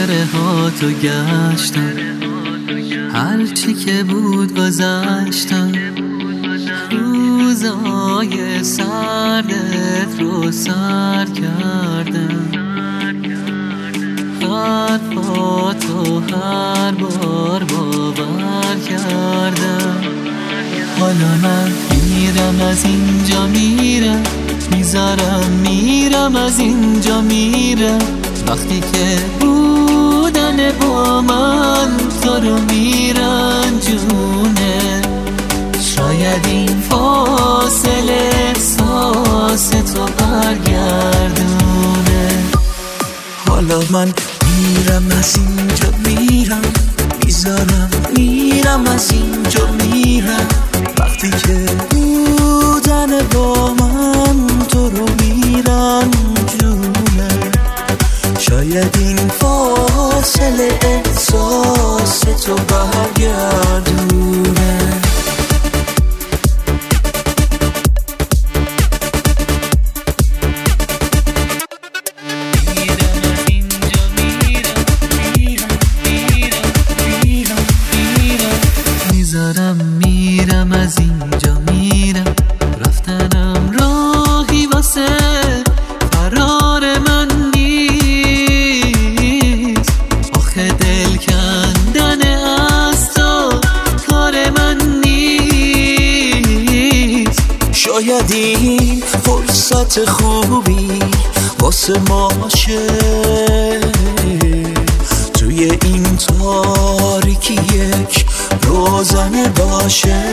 خاطره ها تو گشتم، هرچی که بود گذشتم، روزای سردت رو سر کردم، حرفاتو هر بار باور کردم. حالا من میرم از اینجا میرم، میرم از اینجا میرم، وقتی که بودن با من تو رو میرنجونه. شاید این فاصله احساس تو برگردونه. حالا من میرم از اینجا میرم، میرم از اینجا میرم، وقتی که بودن با من تو رو میرنجونه. شاید این فاصله احساس تو برگردونه. میرم از اینجا میرم، رفتنم راهی واسه فرار من نیست. آخه دل کندن از تو کار من نیست. شاید این فرصت خوبی واسه ماشه، توی این تاریکی یک روزنه باشه.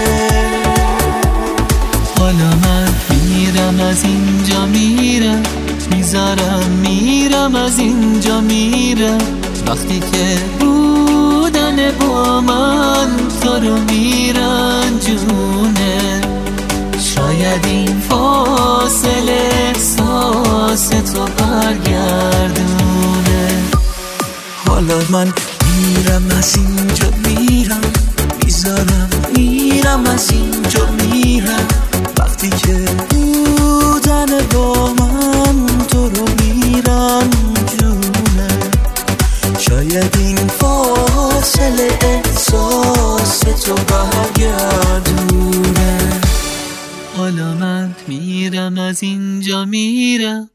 حالا من میرم از اینجا میرم، میرم از اینجا میرم، وقتی که بودن با من تو رو میرنجونه. شاید این فاصله احساس تو برگردونه. حالا من میرم از اینجا میرم، میرم از اینجا میرم، وقتی که بودن با من تو رو میرنجونه. شاید این فاصله احساس تو برگردونه. حالا من میرم از اینجا میرم،